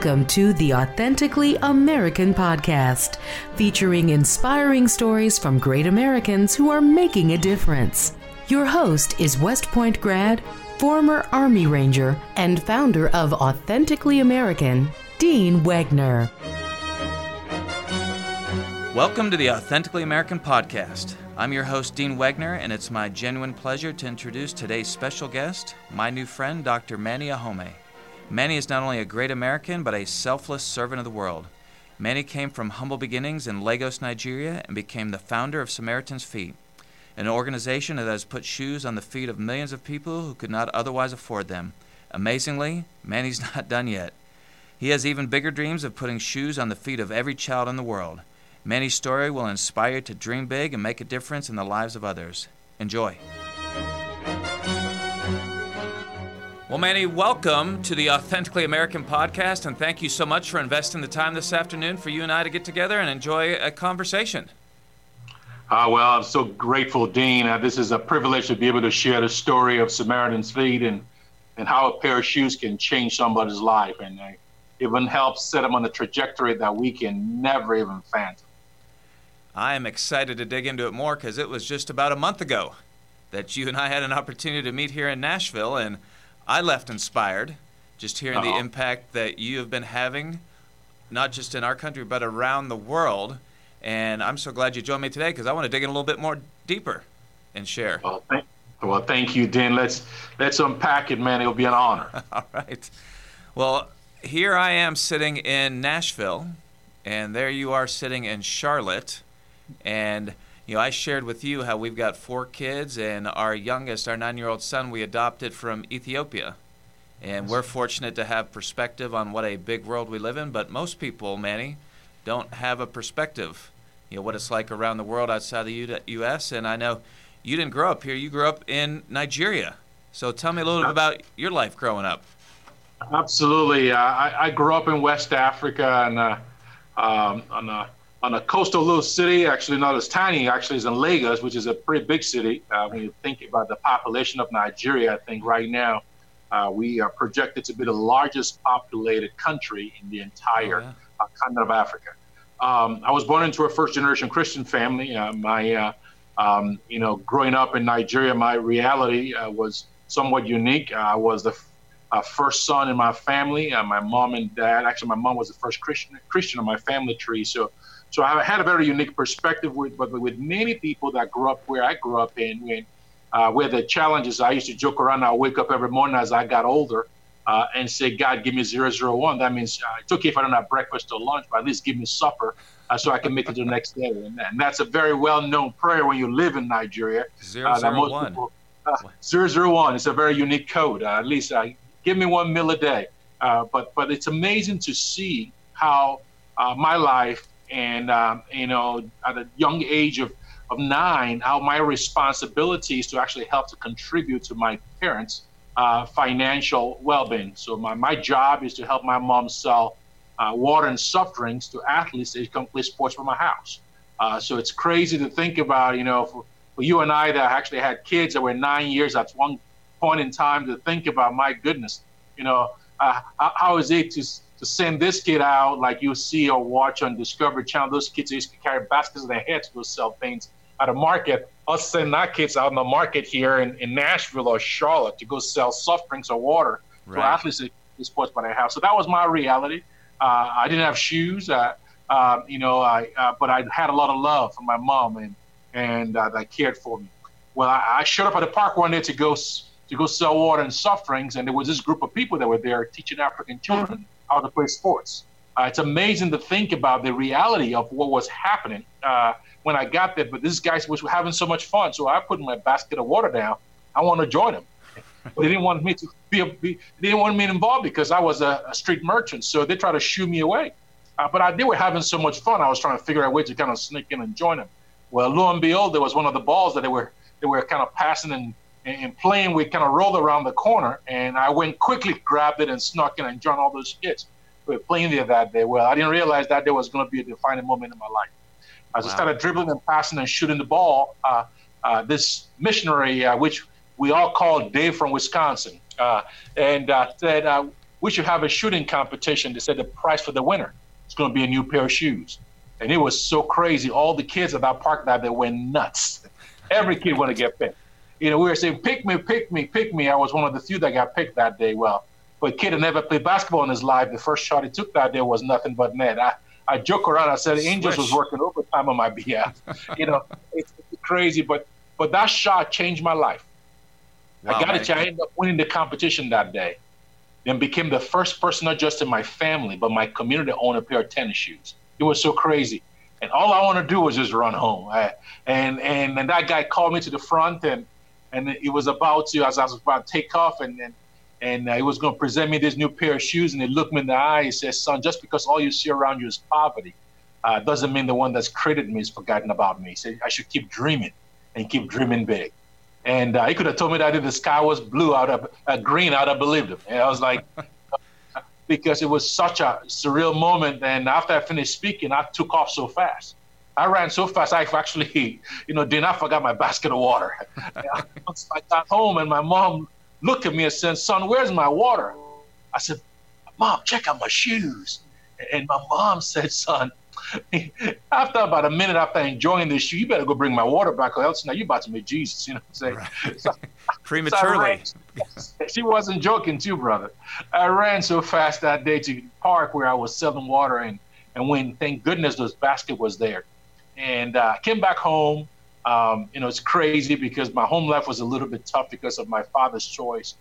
Welcome to the Authentically American podcast, featuring inspiring stories from great Americans who are making a difference. Your host is West Point grad, former Army Ranger, and founder of Authentically American, Dean Wegner. Welcome to the Authentically American podcast. I'm your host, Dean Wegner, and it's my genuine pleasure to introduce today's special guest, my new friend, Dr. Manny Ahome. Manny is not only a great American, but a selfless servant of the world. Manny came from humble beginnings in Lagos, Nigeria, and became the founder of Samaritan's Feet, an organization that has put shoes on the feet of millions of people who could not otherwise afford them. Amazingly, Manny's not done yet. He has even bigger dreams of putting shoes on the feet of every child in the world. Manny's story will inspire you to dream big and make a difference in the lives of others. Enjoy. Well, Manny, welcome to the Authentically American podcast, and thank you so much for investing the time this afternoon for you and I to get together and enjoy a conversation. Well, I'm so grateful, Dean. This is a privilege to be able to share the story of Samaritan's Feet and how a pair of shoes can change somebody's life, and even help set them on a trajectory that we can never even fathom. I am excited to dig into it more because it was just about a month ago that you and I had an opportunity to meet here in Nashville, and I left inspired just hearing the impact that you have been having, not just in our country, but around the world. And I'm so glad you joined me today because I want to dig in a little bit more deeper and share. Well, thank you, Dean. Let's unpack it, man. It'll be an honor. All right. Well, here I am sitting in Nashville, and there you are sitting in Charlotte. And I shared with you how we've got 4 kids, and our youngest, our 9-year-old son, we adopted from Ethiopia. And we're fortunate to have perspective on what a big world we live in, but most people, Manny, don't have a perspective, what it's like around the world outside the U.S. And I know you didn't grow up here. You grew up in Nigeria. So tell me a little bit about your life growing up. Absolutely. I grew up in West Africa on a coastal little city, actually not as tiny, actually is in Lagos, which is a pretty big city. When you think about the population of Nigeria, I think right now we are projected to be the largest populated country in the entire continent of Africa. I was born into a first-generation Christian family. Growing up in Nigeria, my reality was somewhat unique. I was the first son in my family. My mom and dad, actually my mom was the first Christian on my family tree. So I had a very unique perspective with many people that grew up where I grew up in, where the challenges, I used to joke around. I wake up every morning as I got older and say, God, give me 001. That means it's okay if I don't have breakfast or lunch, but at least give me supper so I can make it to the next day. And that's a very well-known prayer when you live in Nigeria. 001. 001. It's a very unique code. At least give me 1 meal a day. But it's amazing to see how my life and, at a young age of 9, how my responsibility is to actually help to contribute to my parents' financial well-being. So my job is to help my mom sell water and soft drinks to athletes that come play sports from my house. So it's crazy to think about, for you and I that actually had kids that were 9 years at one point in time, to think about, my goodness, how is it to send this kid out like you see or watch on Discovery Channel? Those kids used to carry baskets on their heads to go sell things at a market. Us sending our kids out in the market here in Nashville or Charlotte to go sell soft drinks or water to athletes that play sports by their house. So that was my reality. I didn't have shoes, but I had a lot of love from my mom and that cared for me. Well, I showed up at the park one day to go sell water and soft drinks, and there was this group of people that were there teaching African children how to play sports. It's amazing to think about the reality of what was happening when I got there, but these guys were having so much fun, so I put my basket of water down. I want to join them. But they didn't want me to they didn't want me involved because I was a street merchant, so they tried to shoo me away. But they were having so much fun, I was trying to figure out a way to kind of sneak in and join them. Well, lo and behold, there was one of the balls that they were kind of passing and playing with, kind of rolled around the corner, and I went quickly, grabbed it, and snuck in and joined all those kids who were playing there that day. Well, I didn't realize that there was going to be a defining moment in my life. As I started dribbling and passing and shooting the ball, this missionary, which we all called Dave from Wisconsin, said, we should have a shooting competition. They said the prize for the winner is going to be a new pair of shoes. And it was so crazy. All the kids at that park that they went nuts. Every kid wanted to get picked. We were saying, pick me, pick me, pick me. I was one of the few that got picked that day. Well, for a kid that never played basketball in his life, the first shot he took that day was nothing but net. I joke around. I said, Angels was working overtime on my behalf. It's crazy. But that shot changed my life. Wow, I ended up winning the competition that day. Then became the first person, not just in my family, but my community to own a pair of tennis shoes. It was so crazy. And all I want to do was just run home. And that guy called me to the front, and it was about to, as I was about to take off, and he was going to present me this new pair of shoes, and he looked me in the eye. He said, son, just because all you see around you is poverty, doesn't mean the one that's created me has forgotten about me. He said, I should keep dreaming and keep dreaming big. And he could have told me that if the sky was blue, green, I'd have believed him. And I was like, because it was such a surreal moment. And after I finished speaking, I took off so fast. I ran so fast, I actually, did not forget my basket of water. I got home and my mom looked at me and said, son, where's my water? I said, Mom, check out my shoes. And my mom said, son, after about a minute after enjoying this shoe, you better go bring my water back, or else now you're about to meet Jesus, you know what I'm saying? Right. Prematurely. She wasn't joking too, brother. I ran so fast that day to the park where I was selling water, and when, thank goodness, those basket was there. And I came back home. It's crazy because my home life was a little bit tough because of my father's choice,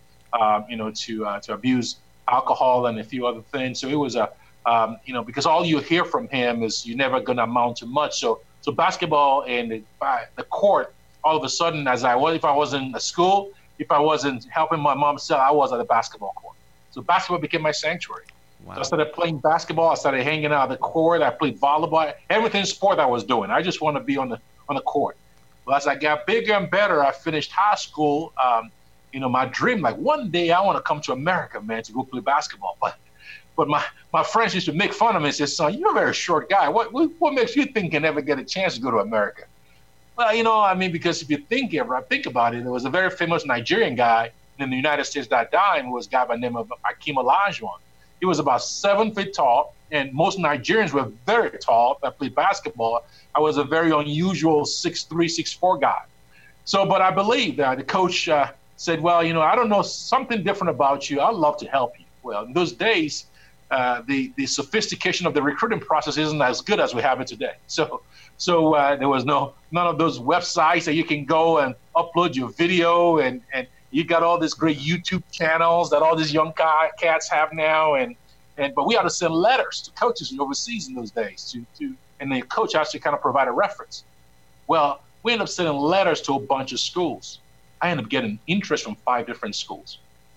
to abuse alcohol and a few other things. So it was because all you hear from him is you're never going to amount to much. So basketball and the court, all of a sudden, if I was in a school, if I wasn't helping my mom sell, I was at the basketball court. So basketball became my sanctuary. Wow. So I started playing basketball. I started hanging out on the court. I played volleyball. Everything sport I was doing. I just want to be on the court. Well, as I got bigger and better, I finished high school. My dream, like one day I want to come to America, man, to go play basketball. But my friends used to make fun of me and say, son, you're a very short guy. What makes you think you can never get a chance to go to America? Well, because if you think about it, there was a very famous Nigerian guy in the United States that died, who was a guy by the name of Akeem Olajuwon. He was about 7 feet tall, and most Nigerians were very tall that played basketball. I was a very unusual 6'3", 6'4" guy. So, but I believe that the coach said, well, I don't know, something different about you. I'd love to help you. Well, in those days, the sophistication of the recruiting process isn't as good as we have it today. So there was none of those websites that you can go and upload your video, and you got all these great YouTube channels that all these young cats have now, but we had to send letters to coaches overseas in those days and the coach has to kind of provide a reference. Well, we ended up sending letters to a bunch of schools. I ended up getting interest from 5 different schools,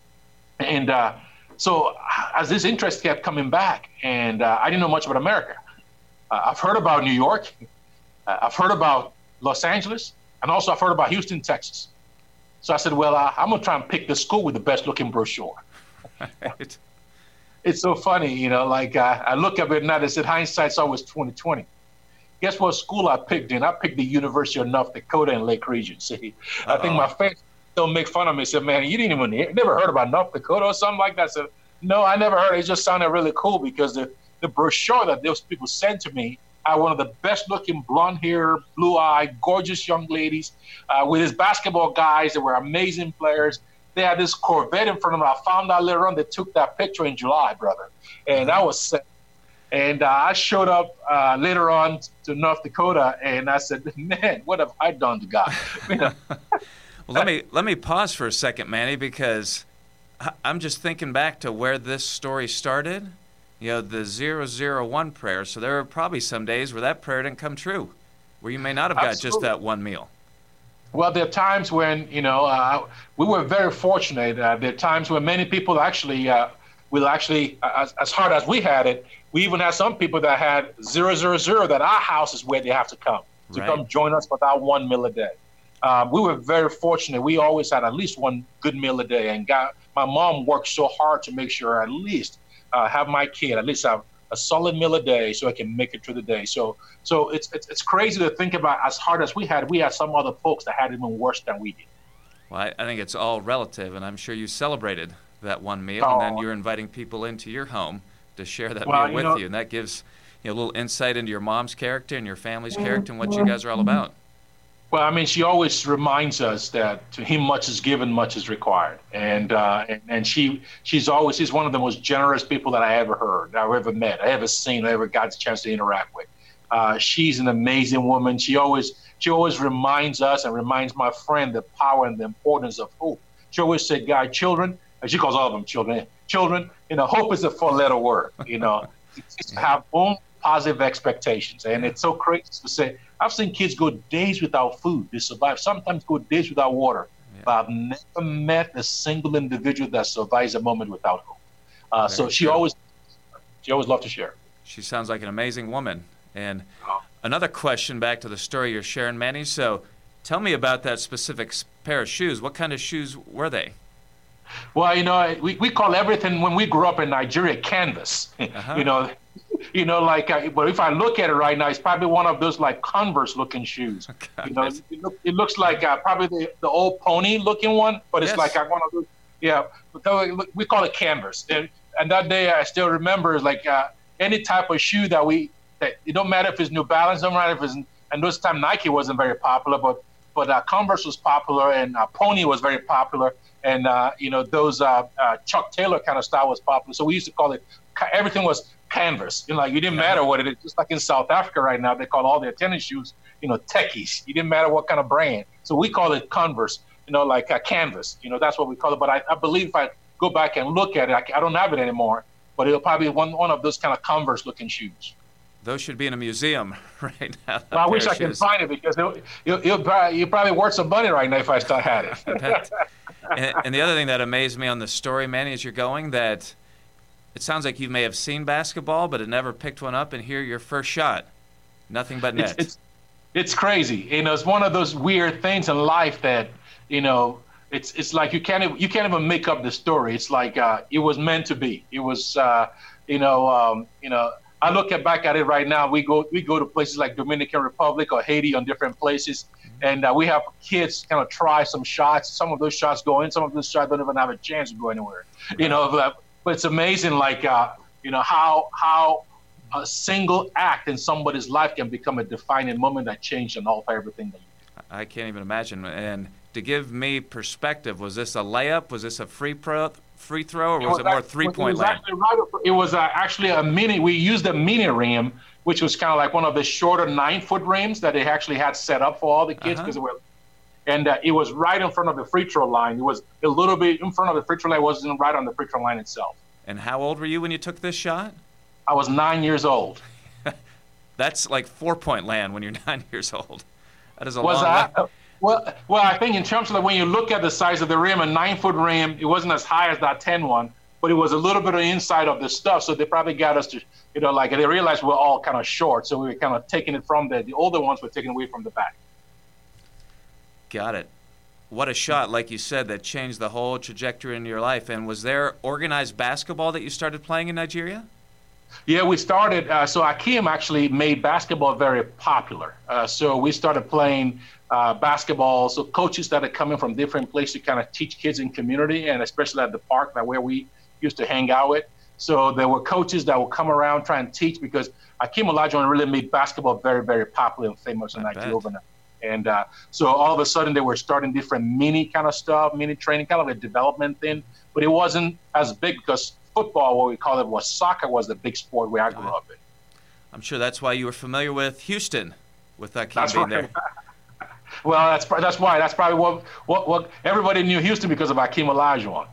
and so as this interest kept coming back, and I didn't know much about America. I've heard about New York, I've heard about Los Angeles, and also I've heard about Houston, Texas. So I said, well, I'm going to try and pick the school with the best looking brochure. Right. It's so funny, I look up at it now, they said hindsight's always 20/20. Guess what school I picked in? I picked the University of North Dakota in Lake Regency. I think my fans still make fun of me, said, man, you didn't even never heard about North Dakota or something like that. I said, no, I never heard. It just sounded really cool because the brochure that those people sent to me had one of the best looking blonde hair, blue eye, gorgeous young ladies with his basketball guys that were amazing players. They had this Corvette in front of them. I found out later on they took that picture in July, brother. And I was sick. And I showed up later on to North Dakota, and I said, man, what have I done to God? Well, let me pause for a second, Manny, because I'm just thinking back to where this story started. The 001 prayer. So there were probably some days where that prayer didn't come true, where you may not have got just that one meal. Well, there are times when, we were very fortunate. There are times when many people actually will actually, as hard as we had it, we even had some people that had 000 that our house is where they have to come join us for that one meal a day. We were very fortunate. We always had at least one good meal a day. And my mom worked so hard to make sure at least have my kid at least have a solid meal a day so I can make it through the day. So it's crazy to think about. As hard as we had some other folks that had it even worse than we did. Well, I think it's all relative, and I'm sure you celebrated that one meal, and then you're inviting people into your home to share that meal with you, and that gives a little insight into your mom's character and your family's character and what you guys are all about. Well, I mean, she always reminds us that to him much is given, much is required, and she's one of the most generous people that I ever heard, I ever met, I ever seen, I ever got the chance to interact with. She's an amazing woman. She always reminds us and reminds my friend the power and the importance of hope. She always said, "God, children," and she calls all of them children. Children, hope is a four-letter word. Just have own positive expectations, and it's so crazy to say. I've seen kids go days without food to survive. Sometimes go days without water. Yeah. But I've never met a single individual that survives a moment without hope. So she always loved to share. She sounds like an amazing woman. And another question back to the story you're sharing, Manny. So tell me about that specific pair of shoes. What kind of shoes were they? Well, we call everything when we grew up in Nigeria canvas. Uh-huh. But if I look at it right now, it's probably one of those like Converse-looking shoes. It looks like probably the old pony-looking one, but it's like one of those. Yeah, we call it canvas. And that day, I still remember, like any type of shoe that it don't matter if it's New Balance, don't matter if it's, and those time Nike wasn't very popular, but Converse was popular and Pony was very popular, and those Chuck Taylor kind of style was popular. So we used to call it, everything was canvas. You didn't matter what it is. Just like in South Africa right now, they call all their tennis shoes, techies. It didn't matter what kind of brand. So we call it Converse, like a canvas. That's what we call it. But I believe if I go back and look at it, I don't have it anymore, but it'll probably be one of those kind of Converse-looking shoes. Those should be in a museum right now. Well, I wish I could find it because you'll probably worth some money right now if I still had it. And the other thing that amazed me on the story, Manny, as you're going, that it sounds like you may have seen basketball, but had never picked one up, and here your first shot, nothing but net. It's crazy. It's one of those weird things in life that, it's like you can't even make up the story. It's like it was meant to be. It was, I look back at it right now. We go to places like Dominican Republic or Haiti on different places, and we have kids kind of try some shots. Some of those shots go in. Some of those shots don't even have a chance to go anywhere. But it's amazing, like how a single act in somebody's life can become a defining moment that changed and alter everything that you do. I can't even imagine. And to give me perspective, was this a layup? Was this a free throw, or was it more three-point layup? It was actually a mini. We used a mini rim, which was kind of like one of the shorter 9-foot rims that they actually had set up for all the kids because it was right in front of the free throw line. It was a little bit in front of the free throw line. It wasn't right on the free throw line itself. And how old were you when you took this shot? I was 9 years old. That's like 4-point land when you're 9 years old. That is a long way. Well, I think in terms of when you look at the size of the rim, a 9-foot rim, it wasn't as high as that 10 one, but it was a little bit of the inside of the stuff. So they probably got us to, they realized we're all kind of short. So we were kind of taking it from the older ones were taken away from the back. Got it. What a shot, like you said, that changed the whole trajectory in your life. And was there organized basketball that you started playing in Nigeria? Yeah, we started. So Akeem actually made basketball very popular. So we started playing basketball. So coaches that are coming from different places to kind of teach kids in community, and especially at the park, where we used to hang out with. So there were coaches that would come around try and teach because Akeem Olajuwon really made basketball very, very popular and famous in Nigeria overnight. And so all of a sudden they were starting different mini kind of stuff, mini training, kind of a development thing. But it wasn't as big because football, what we call it, was soccer was the big sport where I grew up in. I'm sure that's why you were familiar with Houston, with Akeem being there. Well, that's why. That's probably what everybody knew Houston because of Akeem Olajuwon.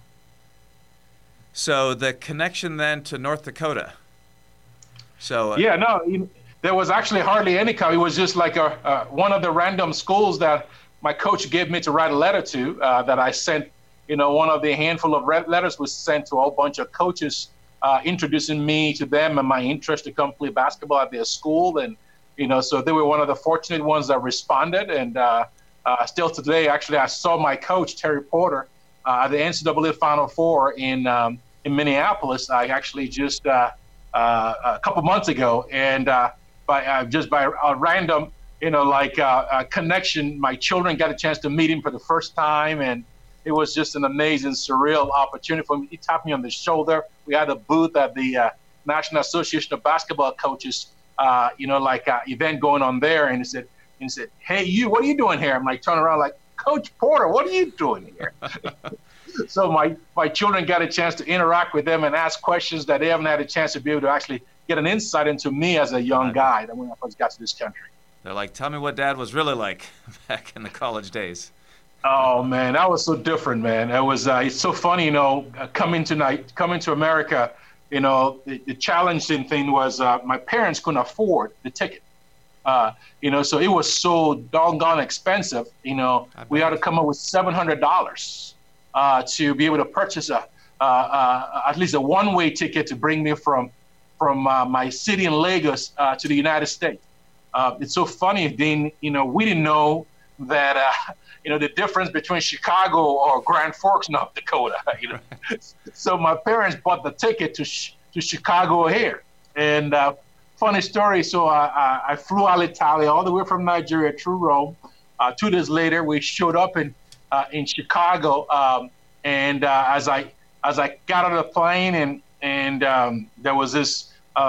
So the connection then to North Dakota. So there was actually hardly any. It was just like one of the random schools that my coach gave me to write a letter to that I sent. One of the handful of letters was sent to a whole bunch of coaches introducing me to them and my interest to come play basketball at their school. And, so they were one of the fortunate ones that responded. And still today, actually, I saw my coach, Terry Porter, at the NCAA Final Four in Minneapolis. I actually just a couple months ago. And by a random, connection, my children got a chance to meet him for the first time. And it was just an amazing, surreal opportunity for me. He tapped me on the shoulder. We had a booth at the National Association of Basketball Coaches, event going on there. And he said, "Hey, you, what are you doing here?" I'm like, turning around like, "Coach Porter, what are you doing here?" So my children got a chance to interact with them and ask questions that they haven't had a chance to be able to actually get an insight into me as a young guy when I first got to this country. They're like, "Tell me what Dad was really like back in the college days." Oh man, that was so different, man. It was it's so funny, coming to America. The challenging thing was my parents couldn't afford the ticket. So it was so doggone expensive. We had to come up with $700 to be able to purchase at least a one-way ticket to bring me from my city in Lagos to the United States. It's so funny, Dean. We didn't know that the difference between Chicago or Grand Forks, North Dakota. So my parents bought the ticket to Chicago here, and funny story. So I flew Alitalia all the way from Nigeria through Rome. 2 days later, we showed up in Chicago, and as I got on the plane, and there was this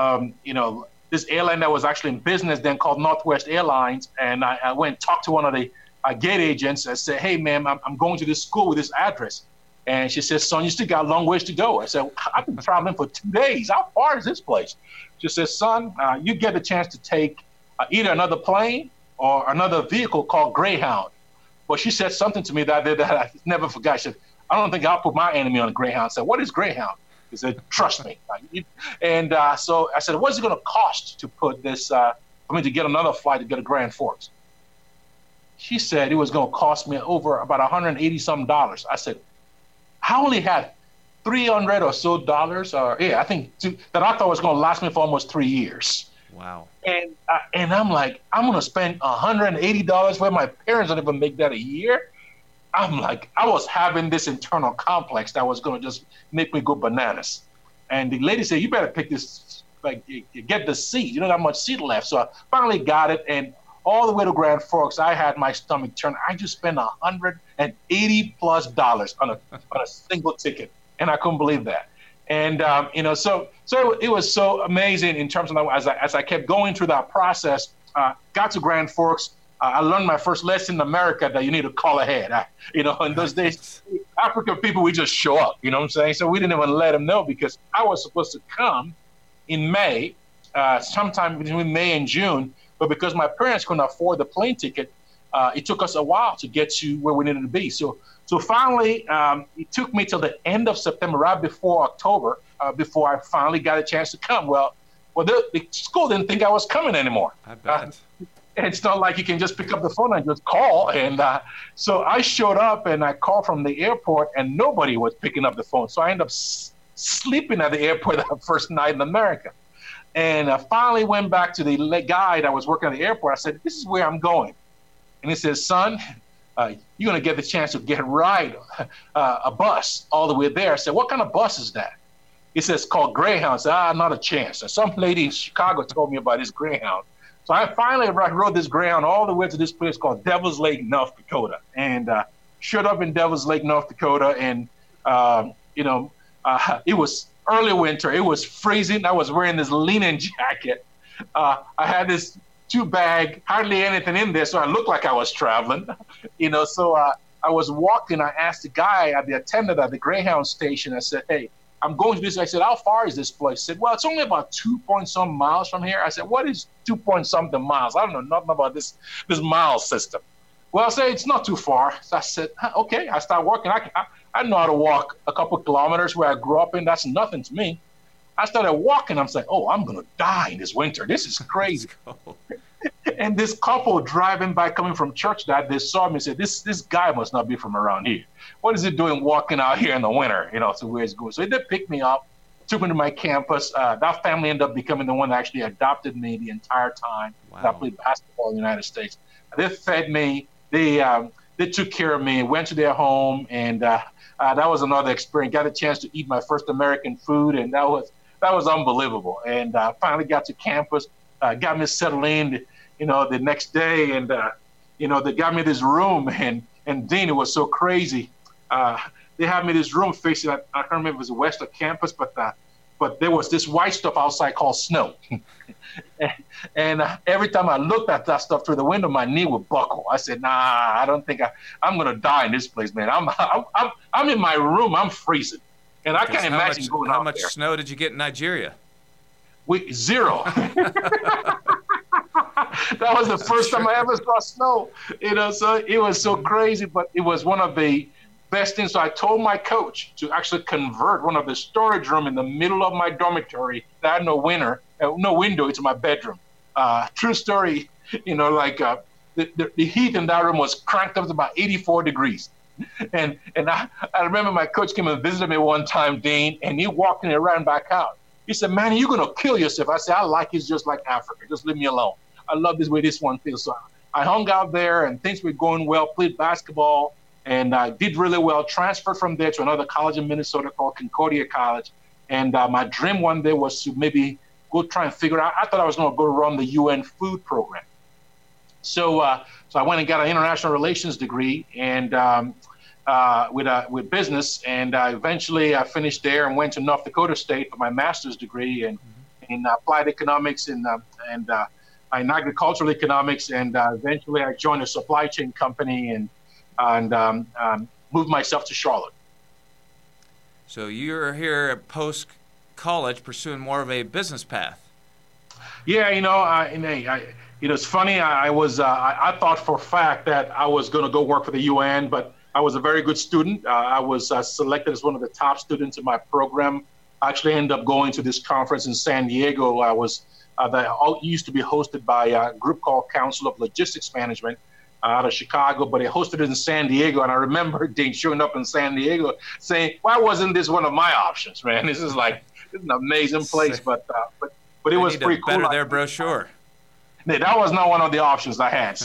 this airline that was actually in business then called Northwest Airlines, and I went and talked to one of the gate agents. I said, "Hey, ma'am, I'm going to this school with this address." And she said, "Son, you still got a long ways to go." I said, "I've been traveling for 2 days. How far is this place?" She said, "Son, you get the chance to take either another plane or another vehicle called Greyhound." But she said something to me that I never forgot. She said, "I don't think I'll put my enemy on a Greyhound." I said, "What is Greyhound?" He said, "Trust me." And so I said, "What's it going to cost to put this, for me to get another flight to go to Grand Forks?" She said it was going to cost me over about $180-some. I said, I only had $300 or so, I think that I thought was going to last me for almost 3 years. Wow. And I'm like, I'm going to spend $180 where my parents don't even make that a year. I'm like, I was having this internal complex that was going to just make me go bananas. And the lady said, "You better pick this, get the seat. You don't have much seat left." So I finally got it. And all the way to Grand Forks, I had my stomach turn. I just spent $180+ on a single ticket, and I couldn't believe that. And so it was so amazing in terms of as I kept going through that process. Got to Grand Forks, I learned my first lesson in America that you need to call ahead. In those days, African people, we just show up. You know what I'm saying? So we didn't even let them know, because I was supposed to come in May, sometime between May and June. But because my parents couldn't afford the plane ticket, it took us a while to get to where we needed to be. So finally, it took me till the end of September, right before October, before I finally got a chance to come. Well, the school didn't think I was coming anymore. I bet. It's not like you can just pick up the phone and just call. And so I showed up and I called from the airport, and nobody was picking up the phone. So I ended up sleeping at the airport that first night in America. And I finally went back to the guy that was working at the airport. I said, "This is where I'm going." And he says, "Son, you're going to get the chance to get a ride, a bus all the way there." I said, "What kind of bus is that?" He says, "Called Greyhound." I said, "Not a chance." And some lady in Chicago told me about this Greyhound. So I finally rode this Greyhound all the way to this place called Devil's Lake, North Dakota. And showed up in Devil's Lake, North Dakota. And, it was early winter. It was freezing. I was wearing this linen jacket. I had this 2-bag, hardly anything in there, so I looked like I was traveling. So I was walking. I asked the guy, the attendant at the Greyhound station, I said, "Hey, I'm going to this." I said, "How far is this place?" He said, "Well, it's only about 2-point-some miles from here." I said, "What is 2-point-something miles? I don't know nothing about this mile system." Well, I said, "It's not too far." So I said, "Okay." I started walking. I know how to walk a couple kilometers where I grew up in. That's nothing to me. I started walking. I'm saying, "Oh, I'm going to die in this winter. This is crazy." And this couple driving by, coming from church, that they saw me and said, this guy must not be from around here. What is he doing walking out here in the winter? So where he's going. So they picked me up, took me to my campus. That family ended up becoming the one that actually adopted me the entire time. Wow. I played basketball in the United States. They fed me. They took care of me, went to their home, and that was another experience. Got a chance to eat my first American food, and that was unbelievable. And finally got to campus, got me settled in, the next day, and they got me this room, and Dean, it was so crazy. they had me this room facing, I can't remember if it was the west of campus, but there was this white stuff outside called snow. and every time I looked at that stuff through the window, my knee would buckle. I said, nah, I don't think I'm going to die in this place, man. I'm in my room. I'm freezing. And I can't imagine going out there. How much snow did you get in Nigeria? Zero. That was the first time I ever saw snow. So it was so crazy, but it was one of the best things. So I told my coach to actually convert one of the storage room in the middle of my dormitory that had no window into my bedroom. True story, the heat in that room was cranked up to about 84 degrees. And I remember my coach came and visited me one time, Dean, and he walked in and ran back out. He said, "Man, you're going to kill yourself." I said, "I like it just like Africa. Just leave me alone. I love this way this one feels." So I hung out there and things were going well, played basketball, and I did really well, transferred from there to another college in Minnesota called Concordia College. And my dream one day was to maybe go try and figure out, I thought I was going to go run the UN food program. So I went and got an international relations degree and with business, and eventually I finished there and went to North Dakota State for my master's degree in applied economics and in agricultural economics, and eventually I joined a supply chain company and moved myself to Charlotte. So you're here post-college pursuing more of a business path. Yeah, it's funny. I thought for a fact that I was going to go work for the UN, but I was a very good student. I was selected as one of the top students in my program. I actually ended up going to this conference in San Diego. That used to be hosted by a group called Council of Logistics Management out of Chicago, but they hosted it in San Diego. And I remember Dean showing up in San Diego saying, "Why wasn't this one of my options, man? This is an amazing place." But it was pretty cool. Better their brochure. That was not one of the options I had.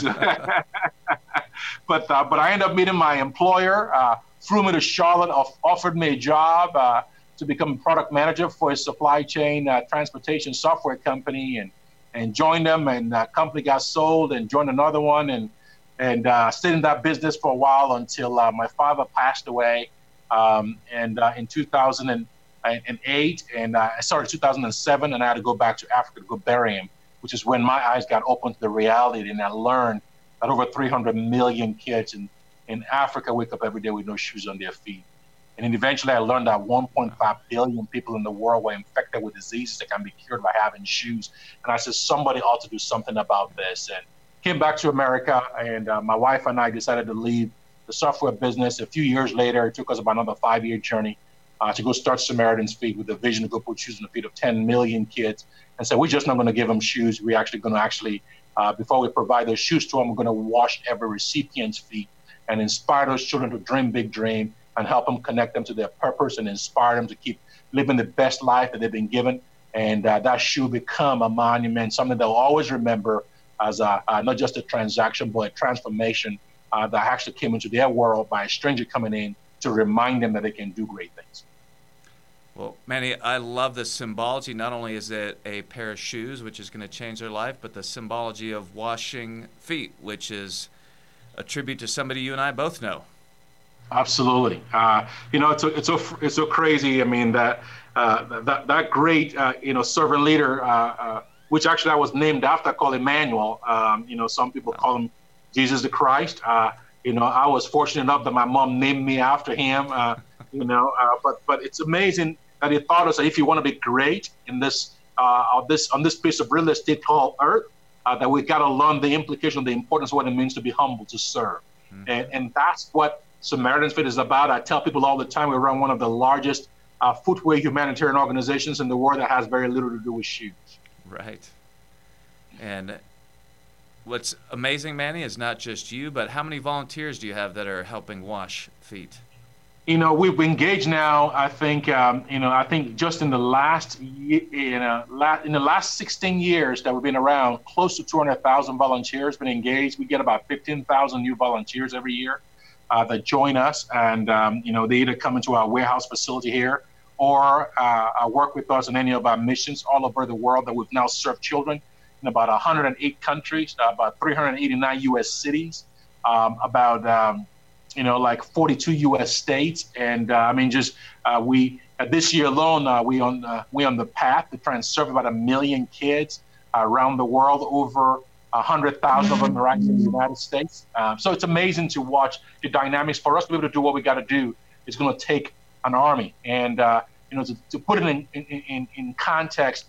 But I ended up meeting my employer, flew me to Charlotte, offered me a job to become product manager for a supply chain transportation software company, and joined them. And the company got sold and joined another one, and stayed in that business for a while until my father passed away in 2008. And I started 2007, and I had to go back to Africa to go bury him, which is when my eyes got open to the reality, and I learned that over 300 million kids in Africa wake up every day with no shoes on their feet. And then eventually I learned that 1.5 billion people in the world were infected with diseases that can be cured by having shoes. And I said, somebody ought to do something about this. And came back to America, and my wife and I decided to leave the software business. A few years later, it took us about another 5-year journey to go start Samaritan's Feet with the vision to go put shoes on the feet of 10 million kids. And so we're just not going to give them shoes. We're actually going to before we provide those shoes to them, we're going to wash every recipient's feet and inspire those children to dream big dream and help them connect them to their purpose and inspire them to keep living the best life that they've been given. And that shoe become a monument, something they'll always remember as not just a transaction, but a transformation that actually came into their world by a stranger coming in to remind them that they can do great things. Well, Manny, I love the symbology. Not only is it a pair of shoes, which is going to change their life, but the symbology of washing feet, which is a tribute to somebody you and I both know. Absolutely. It's so crazy. I mean, that great, servant leader, which actually I was named after, called Emmanuel. Some people call him Jesus the Christ. I was fortunate enough that my mom named me after him. But it's amazing that he thought us that if you want to be great in this on this piece of real estate called Earth, that we got to learn the implication, the importance of what it means to be humble, to serve, and that's what Samaritan's Feet is about. I tell people all the time we run one of the largest footwear humanitarian organizations in the world that has very little to do with shoes. Right. And what's amazing, Manny, is not just you, but how many volunteers do you have that are helping wash feet? We've engaged now, I think just in the last 16 years that we've been around, close to 200,000 volunteers been engaged. We get about 15,000 new volunteers every year that join us, and they either come into our warehouse facility here or work with us in any of our missions all over the world that we've now served children in about 108 countries, about 389 U.S. cities, about like 42 U.S. states, and I mean, just we this year alone, we on the path to try and serve about 1 million kids around the world. Over 100,000 of them are actually in the United States. So it's amazing to watch the dynamics. For us to be able to do what we got to do, it's going to take an army, and to put it in context,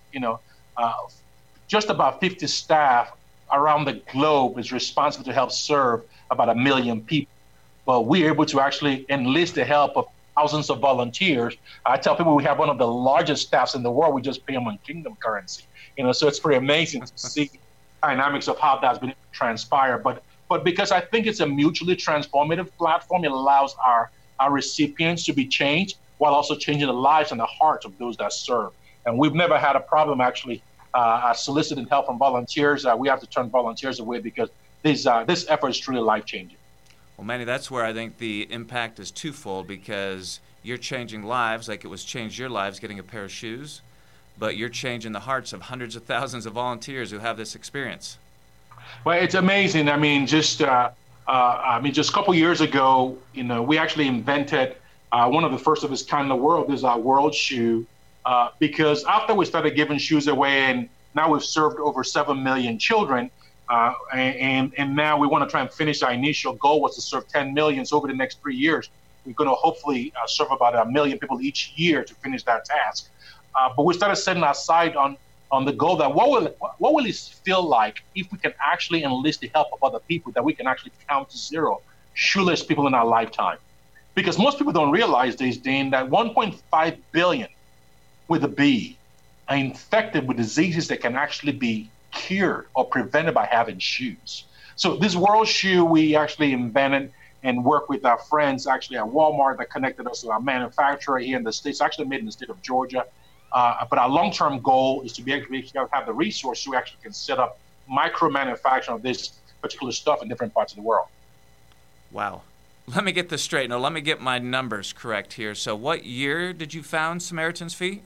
just about 50 staff around the globe is responsible to help serve about 1 million people. But we're able to actually enlist the help of thousands of volunteers. I tell people we have one of the largest staffs in the world. We just pay them on kingdom currency. So it's pretty amazing to see dynamics of how that's been transpire. But because I think it's a mutually transformative platform, it allows our recipients to be changed while also changing the lives and the hearts of those that serve. And we've never had a problem actually soliciting help from volunteers. We have to turn volunteers away because this effort is truly life-changing. Well, Manny, that's where I think the impact is twofold, because you're changing lives like it was changed your lives getting a pair of shoes, but you're changing the hearts of hundreds of thousands of volunteers who have this experience. Well, it's amazing. I mean, just a couple years ago, we actually invented one of the first of its kind in the world is our World Shoe, because after we started giving shoes away, and now we've served over 7 million children, and now we want to try and finish our initial goal was to serve 10 million. So over the next 3 years, we're going to hopefully serve about 1 million people each year to finish that task. But we started setting our sight on the goal that what will it feel like if we can actually enlist the help of other people, that we can actually count to zero shoeless people in our lifetime. Because most people don't realize these, Dean, that 1.5 billion with a B are infected with diseases that can actually be cured or prevented by having shoes. So this World Shoe we actually invented and worked with our friends actually at Walmart that connected us to our manufacturer here in the States, actually made in the state of Georgia. But our long-term goal is to be able to have the resource so we actually can set up micro-manufacturing of this particular stuff in different parts of the world. Wow. Let me get this straight. Now, let me get my numbers correct here. So what year did you found Samaritan's Feet?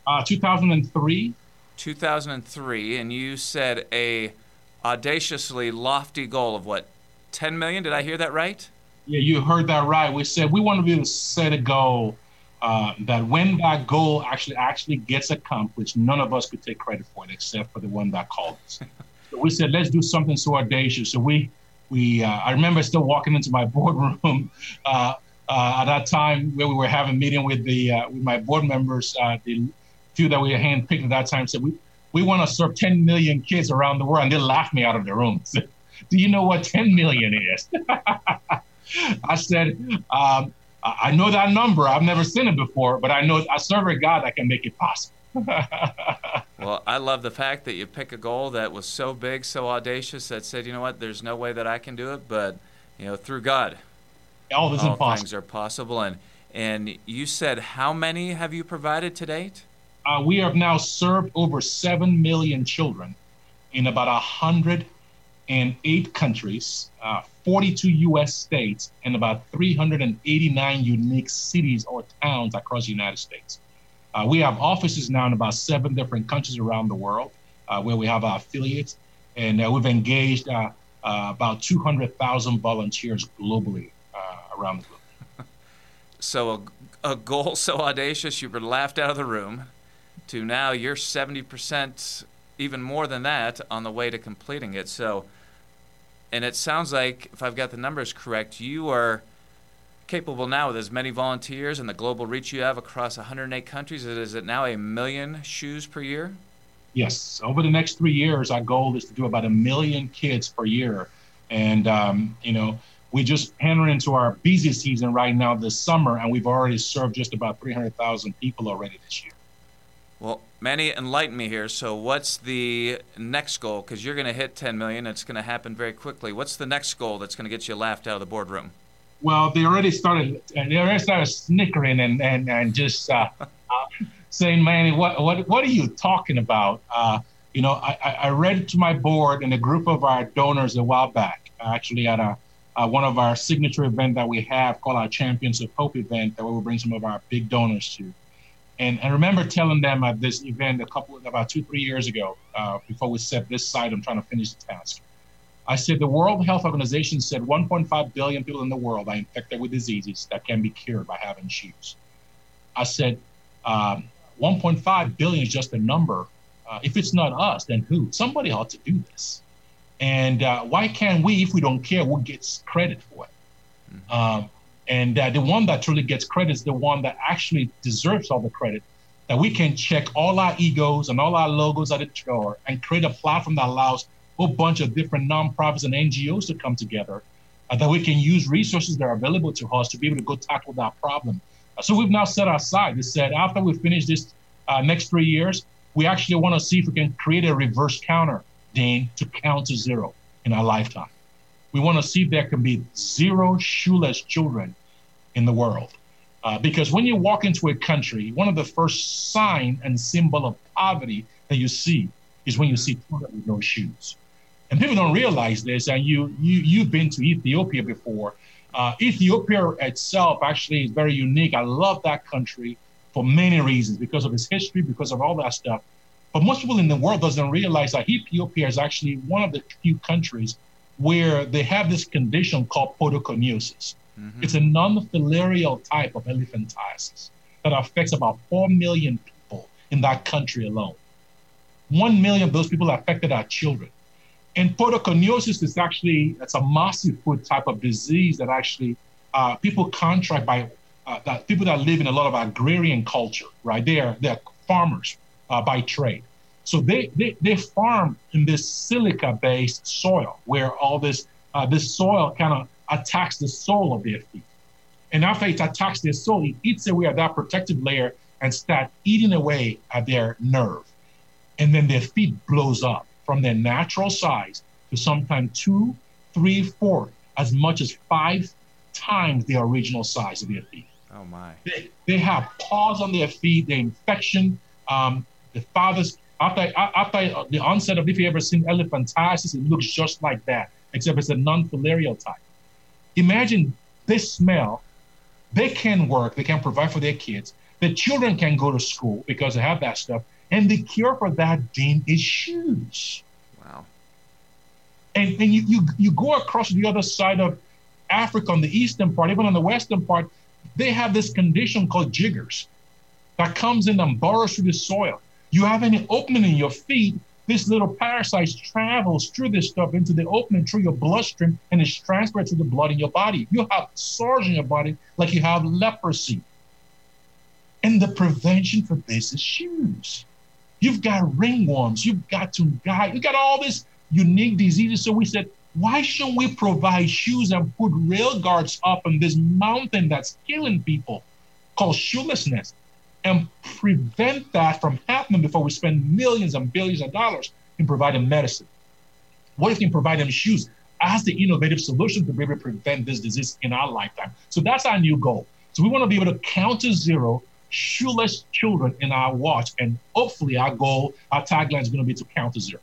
2003. 2003, and you said a audaciously lofty goal of what, 10 million? Did I hear that right? Yeah, you heard that right. We said we want to be able to set a goal that when that goal actually gets accomplished, none of us could take credit for it except for the one that called us. So we said, let's do something so audacious. So I remember still walking into my boardroom at that time where we were having a meeting with my board members, the few that we had handpicked at that time, said, we want to serve 10 million kids around the world. And they laughed me out of the room. Said, do you know what 10 million is? I said, I know that number. I've never seen it before, but I know I serve a God that can make it possible. Well, I love the fact that you pick a goal that was so big, so audacious, that said, you know what, there's no way that I can do it, but through God, all things are possible. And you said, how many have you provided to date? We have now served over 7 million children in about 108 countries, 42 U.S. states, and about 389 unique cities or towns across the United States. We have offices now in about 7 different countries around the world where we have our affiliates, and we've engaged about 200,000 volunteers globally around the globe. So a goal so audacious you were laughed out of the room, to now you're 70%, even more than that, on the way to completing it. So, and it sounds like, if I've got the numbers correct, you are capable now with as many volunteers and the global reach you have across 108 countries. Is it now 1 million shoes per year? Yes. Over the next 3 years, our goal is to do about 1 million kids per year. And, we just enter into our busy season right now this summer, and we've already served just about 300,000 people already this year. Well, Manny, enlighten me here. So what's the next goal? Because you're going to hit 10 million. It's going to happen very quickly. What's the next goal that's going to get you laughed out of the boardroom? Well, they already started snickering and just saying, Manny, what are you talking about? I read to my board and a group of our donors a while back, actually at one of our signature event that we have called our Champions of Hope event, that we will bring some of our big donors to. And I remember telling them at this event about 2-3 years ago, before we set this site, I'm trying to finish the task. I said the World Health Organization said 1.5 billion people in the world are infected with diseases that can be cured by having shoes. I said 1.5 billion is just a number. If it's not us, then who? Somebody ought to do this. And why can't we, if we don't care, who gets credit for it? And the one that truly gets credit is the one that actually deserves all the credit, that we can check all our egos and all our logos at the door and create a platform that allows a whole bunch of different nonprofits and NGOs to come together, that we can use resources that are available to us to be able to go tackle that problem. So we've now set aside, we said after we finish this next 3 years, we actually want to see if we can create a reverse counter, Dean, to count to zero in our lifetime. We want to see if there can be zero shoeless children in the world. Because when you walk into a country, one of the first sign and symbol of poverty that you see is when you see children with no shoes. And people don't realize this, and you've been to Ethiopia before. Ethiopia itself actually is very unique. I love that country for many reasons, because of its history, because of all that stuff. But most people in the world doesn't realize that Ethiopia is actually one of the few countries where they have this condition called podoconiosis. It's a non-filarial type of elephantiasis that affects about 4 million people in that country alone. 1 million of those people affected are children. And podoconiosis is actually, it's a massive foot type of disease that actually people contract by that people that live in a lot of agrarian culture, right? They're farmers by trade. So they farm in this silica-based soil where all this soil kind of attacks the sole of their feet. And after it attacks their sole, it eats away at that protective layer and starts eating away at their nerve. And then their feet blows up from their natural size to sometimes 2, 3, 4, as much as 5 times the original size of their feet. Oh my! They have paws on their feet. The infection. The fathers after the onset of, if you ever seen elephantiasis, it looks just like that, except it's a non-filarial type. Imagine this smell. They can work. They can provide for their kids. The children can go to school because they have that stuff. And the cure for that, Dean, is shoes. Wow. And you go across the other side of Africa on the eastern part, even on the western part, they have this condition called jiggers that comes in and burrows through the soil. You have any opening in your feet, this little parasite travels through this stuff into the opening through your bloodstream and is transferred to the blood in your body. You have sores in your body like you have leprosy. And the prevention for this is shoes. You've got ringworms, you've got all these unique diseases. So we said, why shouldn't we provide shoes and put rail guards up on this mountain that's killing people called shoelessness and prevent that from happening before we spend millions and billions of dollars in providing medicine? What if we can provide them shoes as the innovative solution to be able to prevent this disease in our lifetime? So that's our new goal. So we want to be able to count to zero shoeless children in our watch, and hopefully our goal, our tagline is going to be to count to zero.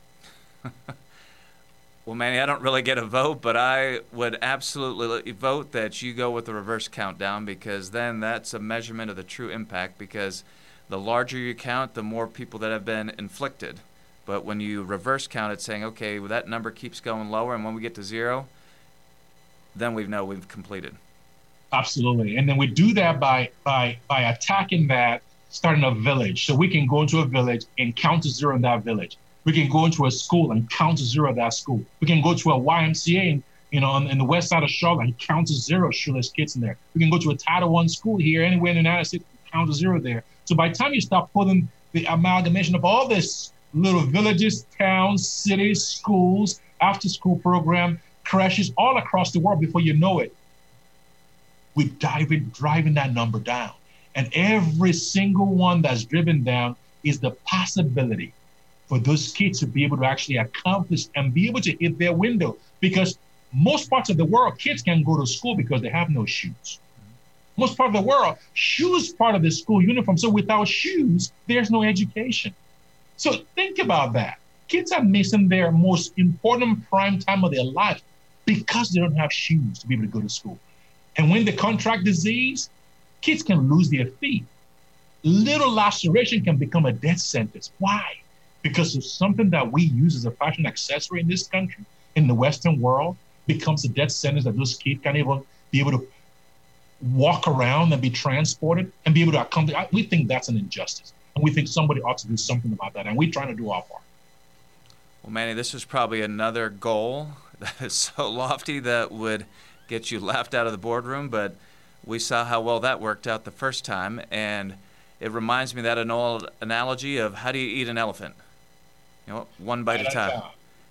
Well, Manny, I don't really get a vote, but I would absolutely vote that you go with the reverse countdown, because then that's a measurement of the true impact, because the larger you count, the more people that have been inflicted. But when you reverse count it, saying, okay, well, that number keeps going lower, and when we get to zero, then we know we've completed. Absolutely. And then we do that by attacking that, starting a village. So we can go into a village and count to zero in that village. We can go into a school and count to zero at that school. We can go to a YMCA in the west side of Charlotte and count to zero shoeless kids in there. We can go to a Title I school here, anywhere in the United States, and count to zero there. So by the time you start putting the amalgamation of all this little villages, towns, cities, schools, after-school program, crashes all across the world, before you know it, we're driving that number down. And every single one that's driven down is the possibility for those kids to be able to actually accomplish and be able to hit their window. Because most parts of the world, kids can go to school because they have no shoes. Most part of the world, shoes part of the school uniform. So without shoes, there's no education. So think about that. Kids are missing their most important prime time of their life because they don't have shoes to be able to go to school. And when they contract disease, kids can lose their feet. Little laceration can become a death sentence. Why? Because of something that we use as a fashion accessory in this country in the Western world becomes a death sentence that those kids can't even be able to walk around and be transported and be able to accomplish. We think that's an injustice. And we think somebody ought to do something about that. And we're trying to do our part. Well, Manny, this is probably another goal that is so lofty that would get you laughed out of the boardroom, but we saw how well that worked out the first time, and it reminds me of that an old analogy of how do you eat an elephant? You know, one bite at a time.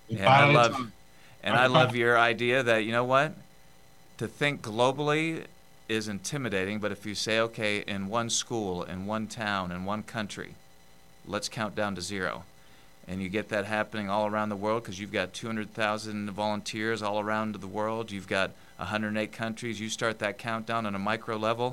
And I love your idea that, you know what, to think globally is intimidating, but if you say, okay, in one school, in one town, in one country, let's count down to zero. And you get that happening all around the world because you've got 200,000 volunteers all around the world. You've got 108 countries. You start that countdown on a micro level,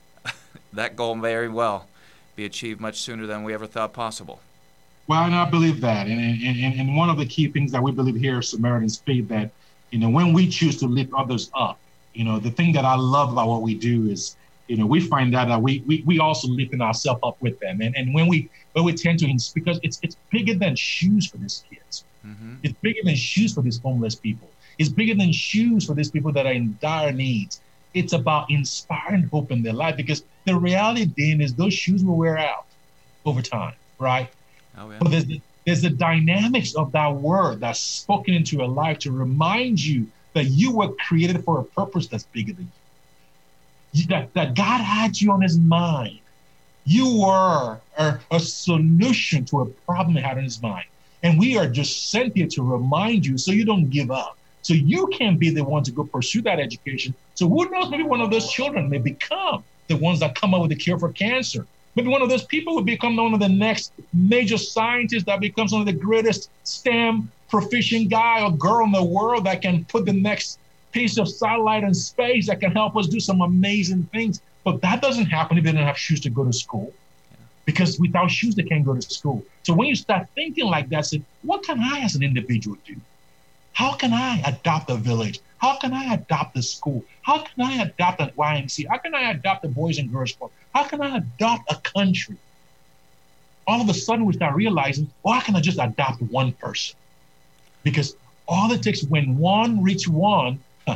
that goal may very well be achieved much sooner than we ever thought possible. Well, and I believe that. And one of the key things that we believe here at Samaritan's Faith that, when we choose to lift others up, the thing that I love about what we do is, we find out that we also lifting ourselves up with them. And when we tend to, because it's bigger than shoes for these kids. Mm-hmm. It's bigger than shoes for these homeless people. It's bigger than shoes for these people that are in dire needs. It's about inspiring hope in their life, because the reality then is those shoes will wear out over time, right? Oh, yeah. But there's the dynamics of that word that's spoken into your life to remind you that you were created for a purpose that's bigger than you. That God had you on his mind. You were a solution to a problem he had in his mind. And we are just sent here to remind you so you don't give up. So you can be the one to go pursue that education. So who knows, maybe one of those children may become the ones that come up with a cure for cancer. Maybe one of those people will become one of the next major scientists that becomes one of the greatest STEM proficient guy or girl in the world that can put the next piece of satellite in space that can help us do some amazing things. But that doesn't happen if they don't have shoes to go to school. Because without shoes, they can't go to school. So when you start thinking like that, say, what can I as an individual do? How can I adopt a village? How can I adopt a school? How can I adopt a YMCA? How can I adopt a Boys and Girls Club? How can I adopt a country? All of a sudden we start realizing, why can't I just adopt one person? Because all it takes when one reach one,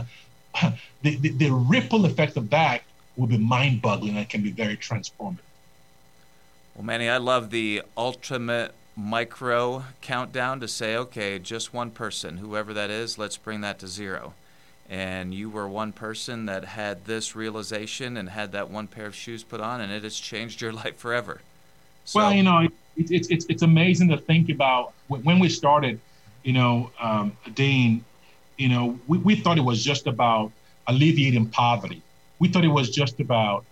the ripple effect of that will be mind-boggling and can be very transformative. Well, Manny, I love the ultimate micro countdown to say, okay, just one person, whoever that is, let's bring that to zero. And you were one person that had this realization and had that one pair of shoes put on, and it has changed your life forever. So, well, it's amazing to think about when we started, Dean, we thought it was just about alleviating poverty. We thought it was just about,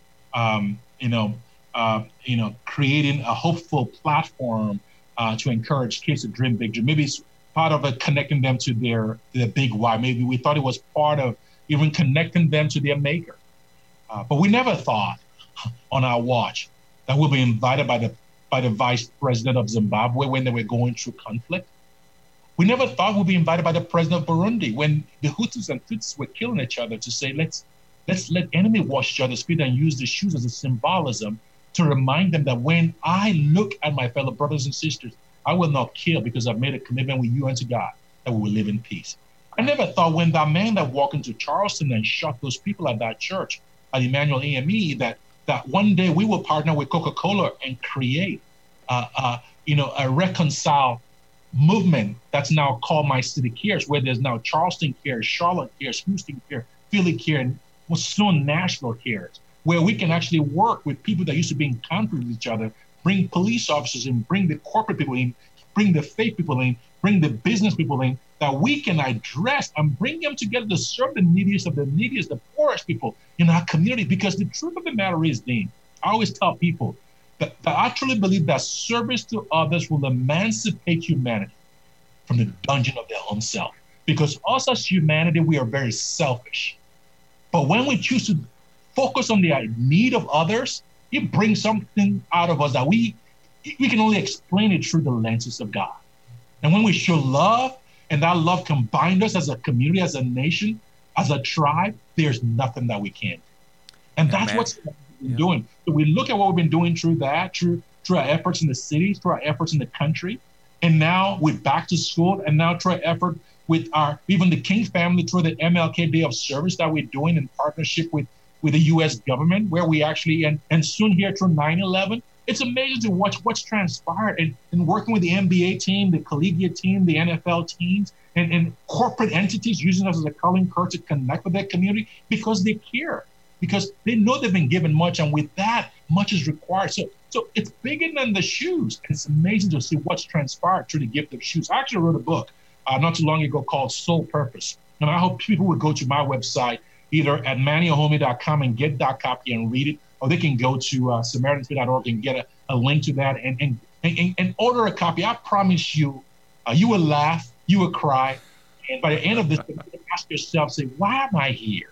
creating a hopeful platform to encourage kids to dream big. Maybe it's part of it connecting them to their big why. Maybe we thought it was part of even connecting them to their maker. But we never thought on our watch that we'll be invited by the vice president of Zimbabwe when they were going through conflict. We never thought we'd be invited by the president of Burundi when the Hutus and Tutsis were killing each other to say, let's let enemy wash each other's feet and use the shoes as a symbolism to remind them that when I look at my fellow brothers and sisters, I will not kill because I've made a commitment with you and to God that we will live in peace. I never thought when that man that walked into Charleston and shot those people at that church, at Emmanuel AME, that one day we will partner with Coca-Cola and create a reconcile movement that's now called My City Cares, where there's now Charleston Cares, Charlotte Cares, Houston Cares, Philly Cares, and soon Nashville Cares, where we can actually work with people that used to be in conflict with each other, bring police officers in, bring the corporate people in, bring the faith people in, bring the business people in, that we can address and bring them together to serve the neediest of the neediest, the poorest people in our community. Because the truth of the matter is, Dean, I always tell people that I truly believe that service to others will emancipate humanity from the dungeon of their own self. Because us as humanity, we are very selfish. But when we choose to focus on the need of others, it brings something out of us that we can only explain it through the lenses of God. And when we show love, and that love combines us as a community, as a nation, as a tribe, there's nothing that we can't do. And that's what we've been doing. So we look at what we've been doing through that, through our efforts in the cities, through our efforts in the country. And now we're back to school, and now through our effort with even the King family through the MLK Day of Service that we're doing in partnership with the U.S. government, where we actually, and soon here through 9/11. It's amazing to watch what's transpired and working with the NBA team, the collegiate team, the NFL teams, and corporate entities using us as a calling card to connect with their community because they care, because they know they've been given much, and with that, much is required. So it's bigger than the shoes. It's amazing to see what's transpired through the gift of shoes. I actually wrote a book not too long ago called Soul Purpose. And I hope people would go to my website, either at mannyahomey.com and get that copy and read it, or they can go to SamaritanSfeet.org and get a link to that and order a copy. I promise you, you will laugh, you will cry, and by the end of this, you ask yourself, say, why am I here?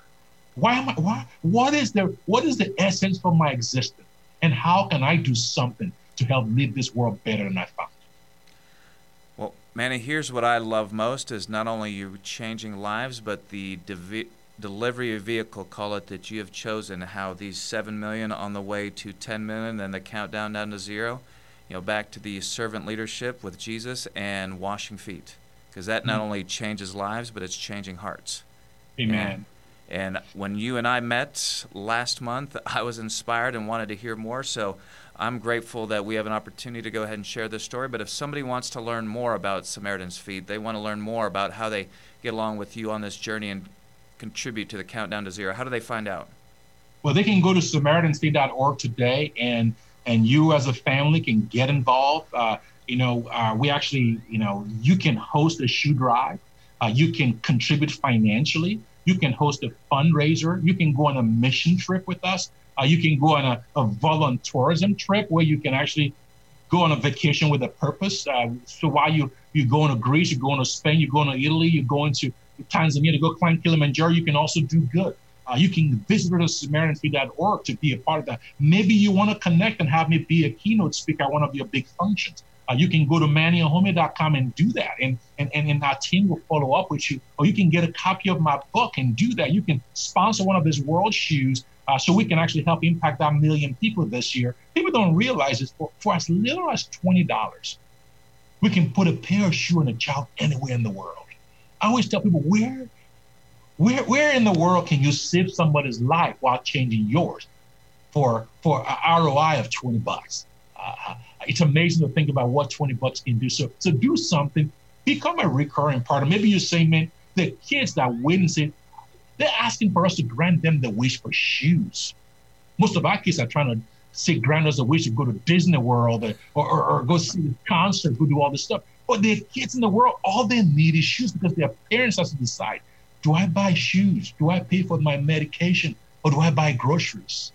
What is the essence of my existence? And how can I do something to help leave this world better than I found it? Well, Manny, here's what I love most is not only you changing lives, but the delivery vehicle, call it, that you have chosen, how these 7 million on the way to 10 million, then the countdown down to 0, back to the servant leadership with Jesus and washing feet, because that not only changes lives, but it's changing hearts. Amen. And when you and I met last month, I was inspired and wanted to hear more, so I'm grateful that we have an opportunity to go ahead and share this story. But if somebody wants to learn more about Samaritan's Feet, they want to learn more about how they get along with you on this journey and contribute to the countdown to 0, how do they find out? Well, they can go to SamaritanSfeet.org today, and you as a family can get involved. We actually, you can host a shoe drive. You can contribute financially. You can host a fundraiser. You can go on a mission trip with us. You can go on a volunteerism trip where you can actually go on a vacation with a purpose. So while you're going to Greece, you're going to Spain, you're going to Italy, you're going to Tanzania to go climb Kilimanjaro, you can also do good. You can visit us at SamaritanSfeet.org to be a part of that. Maybe you want to connect and have me be a keynote speaker at one of your big functions. You can go to mannyahomey.com and do that, and our team will follow up with you. Or you can get a copy of my book and do that. You can sponsor one of these world shoes so we can actually help impact that 1 million people this year. People don't realize this. For as little as $20, we can put a pair of shoes on a child anywhere in the world. I always tell people, where in the world can you save somebody's life while changing yours for an ROI of $20? It's amazing to think about what $20 can do. So do something, become a recurring partner. Maybe you're saying, man, the kids that wait and say, they're asking for us to grant them the wish for shoes. Most of our kids are trying to say, grant us a wish to go to Disney World or go see the concert, go do all this stuff. But the kids in the world, all they need is shoes, because their parents have to decide, do I buy shoes? Do I pay for my medication? Or do I buy groceries?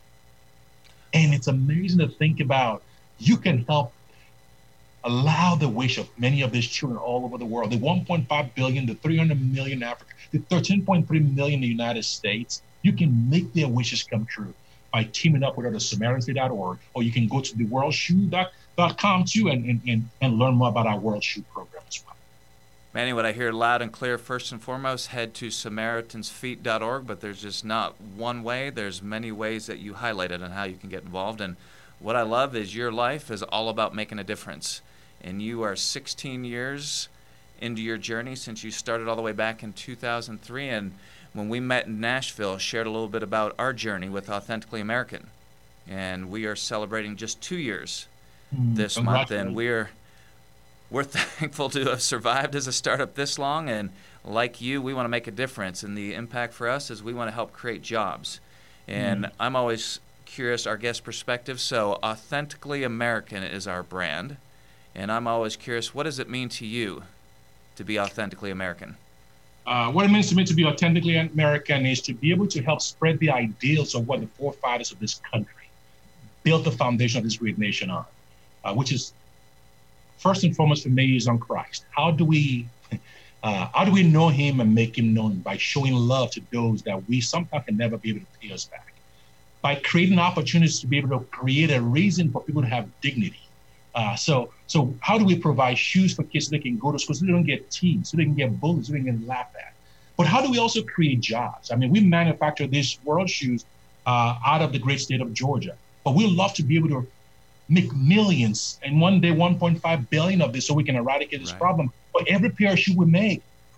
And it's amazing to think about, you can help allow the wish of many of these children all over the world, the 1.5 billion, the 300 million in Africa, the 13.3 million in the United States. You can make their wishes come true by teaming up with us at SamaritanSfeet.org, or you can go to theworldshoe.com too and learn more about our World Shoe program as well. Manny, what I hear loud and clear, first and foremost, head to SamaritanSfeet.org, but there's just not one way. There's many ways that you highlighted on how you can get involved. And what I love is your life is all about making a difference. And you are 16 years into your journey since you started all the way back in 2003. And when we met in Nashville, shared a little bit about our journey with Authentically American. And we are celebrating just 2 years this month. And we're thankful to have survived as a startup this long. And like you, we want to make a difference. And the impact for us is we want to help create jobs. And I'm always curious, our guest perspective. So Authentically American is our brand. And I'm always curious, what does it mean to you to be authentically American? What it means to me to be authentically American is to be able to help spread the ideals of what the forefathers of this country built the foundation of this great nation on, which is first and foremost for me is on Christ. How do we know him and make him known? By showing love to those that we sometimes can never be able to pay us back. By creating opportunities to be able to create a reason for people to have dignity. So how do we provide shoes for kids so they can go to school, so they don't get teased, so they can get bullied, so they can get laughed at? But how do we also create jobs? I mean, we manufacture these world shoes out of the great state of Georgia, but we love to be able to make millions and one day 1.5 billion of this so we can eradicate this problem. But every pair of shoe we make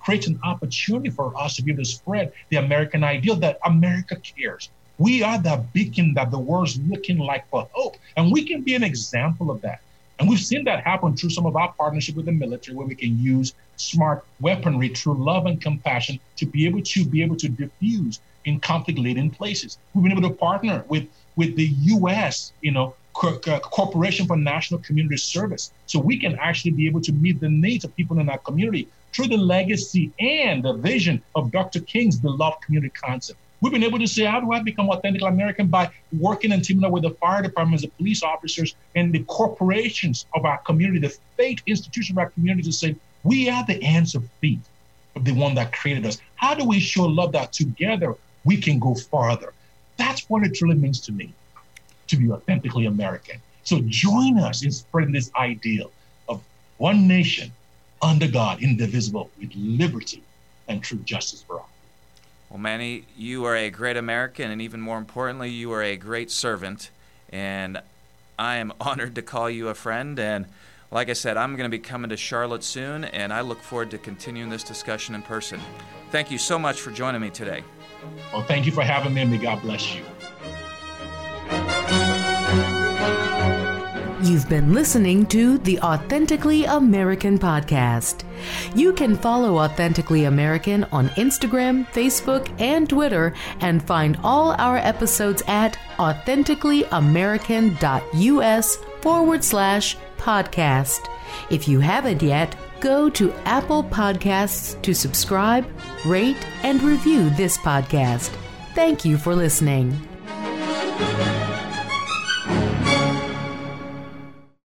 creates an opportunity for us to be able to spread the American ideal that America cares. We are the beacon that the world's looking like for hope. And we can be an example of that. And we've seen that happen through some of our partnership with the military, where we can use smart weaponry through love and compassion to be able to diffuse in conflict-laden places. We've been able to partner with the U.S., Corporation for National Community Service, so we can actually be able to meet the needs of people in our community through the legacy and the vision of Dr. King's beloved community concept. We've been able to say, how do I become authentically American? By working and teaming up with the fire departments, the police officers, and the corporations of our community, the faith institutions of our community, to say, we are the hands of feet of the one that created us. How do we show love that together we can go farther? That's what it truly means to me, to be authentically American. So join us in spreading this ideal of one nation under God, indivisible, with liberty and true justice for all. Well, Manny, you are a great American, and even more importantly, you are a great servant, and I am honored to call you a friend. And like I said, I'm going to be coming to Charlotte soon, and I look forward to continuing this discussion in person. Thank you so much for joining me today. Well, thank you for having me, and may God bless you. You've been listening to the Authentically American podcast. You can follow Authentically American on Instagram, Facebook, and Twitter, and find all our episodes at authenticallyamerican.us/podcast. If you haven't yet, go to Apple Podcasts to subscribe, rate, and review this podcast. Thank you for listening.